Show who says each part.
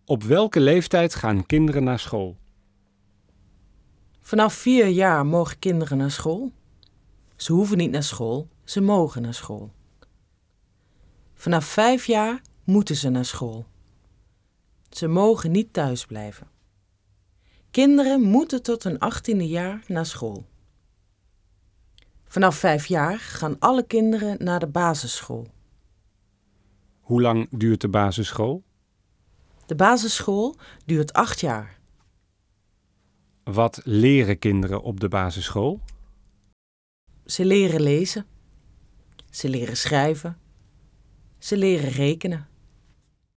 Speaker 1: Op welke leeftijd gaan kinderen naar school?
Speaker 2: Vanaf 4 jaar mogen kinderen naar school. Ze hoeven niet naar school, ze mogen naar school. Vanaf 5 jaar moeten ze naar school. Ze mogen niet thuis blijven. Kinderen moeten tot hun 18e jaar naar school. Vanaf 5 jaar gaan alle kinderen naar de basisschool.
Speaker 1: Hoe lang duurt de basisschool?
Speaker 2: De basisschool duurt 8 jaar.
Speaker 1: Wat leren kinderen op de basisschool?
Speaker 2: Ze leren lezen. Ze leren schrijven. Ze leren rekenen.